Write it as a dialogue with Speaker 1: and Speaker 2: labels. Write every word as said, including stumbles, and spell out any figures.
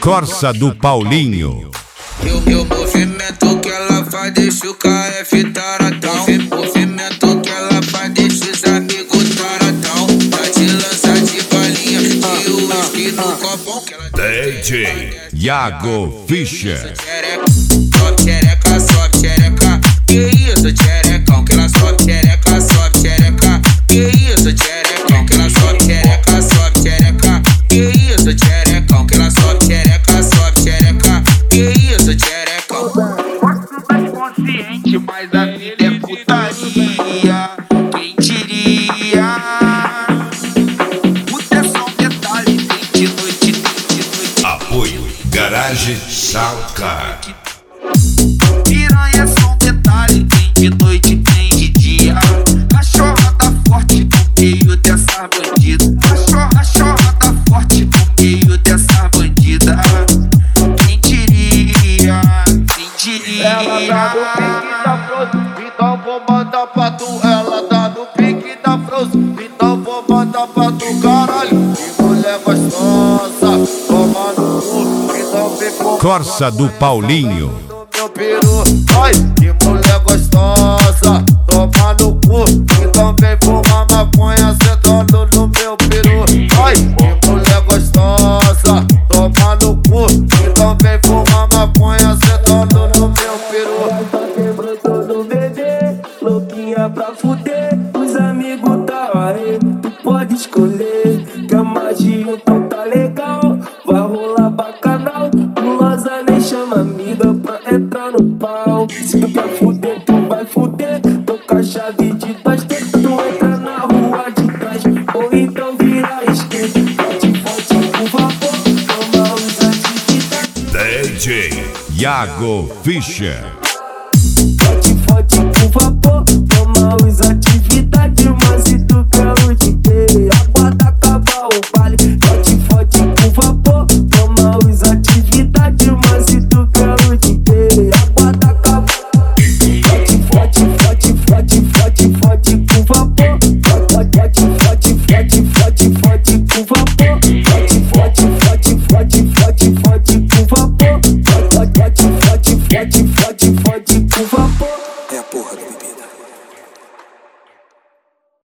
Speaker 1: Corsa do Paulinho.
Speaker 2: E o movimento que ela faz deixa o K F taradão. O movimento que ela faz deixa os amigos taradão. Tá de lança de balinha e o whisky no copão que ela
Speaker 1: D J Iago Fischer.
Speaker 2: Sobe xereca, sobe xereca. Que isso, xerecão? Que ela sobe xereca, sobe xereca. Que isso, xerecão? Que ela sobe xereca, sobe xereca. Que isso, xerecão? Que ela sobe xereca, sobe xereca. Que isso, xerecão?
Speaker 3: Gosto das consciente, mas a vida é putaria. Quem diria? Puta é só um detalhe, tem de noite, tem de noite.
Speaker 1: Apoio Garage Soundcar.
Speaker 3: Piranha é só um detalhe, tem de noite, tem de dia. Cachorra tá forte no meio dessa bandida. Cachorra, cachorra tá forte no meio dessa bandida. Quem diria? Quem diria?
Speaker 4: Ela tá no pique da Frozen, então vou mandar pra tu. Ela tá no pique da Frozen, então vou mandar pra tu, caralho. Que mulher gostosa, toma no cu, então vem com
Speaker 1: Corsa do Paulinho.
Speaker 4: meu peru. Ai, que mulher gostosa, toma no cu, então vem fumar maconha sentando no meu peru. Ai, que mulher gostosa, toma no cu, então vem fumar maconha sentando no meu peru.
Speaker 5: Tá quebrando todo bebê, louquinha pra fuder. Os amigos tá aí, tu pode escolher. Que a magia então tá legal, vai rolar bacanal. Gulosa nem chama amiga pra entrar no pau. Se tu quer fuder, tu vai fuder. Tô com a chave de duas tetas, tu entra na rua de trás, ou então vira a esquerda. Forte, forte, por favor, toma os atividades.
Speaker 1: D J Iago Fischer.
Speaker 5: Forte, forte, por favor, toma os atividades. Mas se tu quer o D J, aguarda acabar o baile. Forte, forte, por favor, toma os atividades. Mas se tu quer o D J, aguarda acabar. Forte, forte, forte, forte, forte, forte, por favor. Forte, forte, forte, forte,